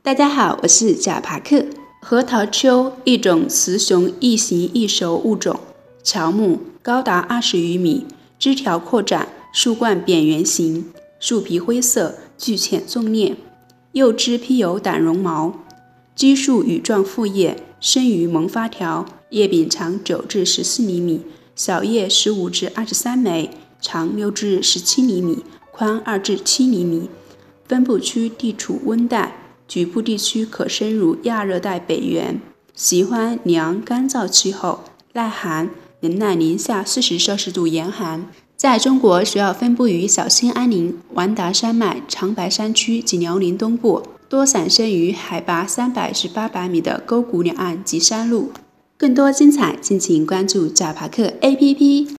大家好，我是贾帕克。核桃楸，一种雌雄异型异熟物种，乔木，高达20余米，枝条扩展，树冠扁圆形，树皮灰色，具浅纵裂，幼枝披有胆绒毛，基数羽状复叶，生于萌发条，叶柄长9至14厘米，小叶15至23枚，长6至17厘米，宽2至7厘米。分布区地处温带，局部地区可生入亚热带北缘，喜欢凉干燥气候，耐寒，能耐零下40摄氏度严寒。在中国主要分布于小兴安岭、完达山脉、长白山区及辽宁东部，多散生于海拔300至800米的沟谷两岸及山路。更多精彩，敬请关注贾帕克 APP。